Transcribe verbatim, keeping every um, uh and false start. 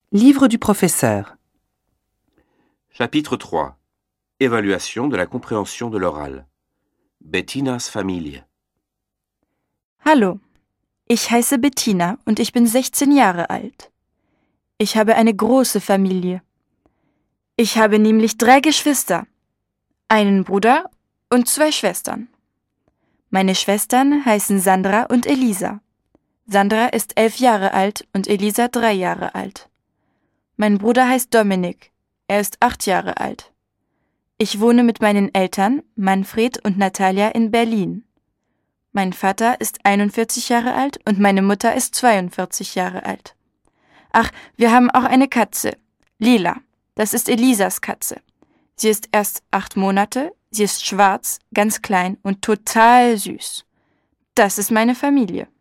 Livre du professeur. Chapitre trois. Évaluation de la compréhension de l'oral. Bettinas Familie. Hallo, ich heiße Bettina und ich bin sechzehn Jahre alt. Ich habe eine große Familie. Ich habe nämlich drei Geschwister, einen Bruder und zwei Schwestern. Meine Schwestern heißen Sandra und Elisa. Sandra ist elf Jahre alt und Elisa drei Jahre alt. Mein Bruder heißt Dominik. Er ist acht Jahre alt. Ich wohne mit meinen Eltern, Manfred und Natalia, in Berlin. Mein Vater ist einundvierzig Jahre alt und meine Mutter ist zweiundvierzig Jahre alt. Ach, wir haben auch eine Katze, Lila. Das ist Elisas Katze. Sie ist erst acht Monate, sie ist schwarz, ganz klein und total süß. Das ist meine Familie.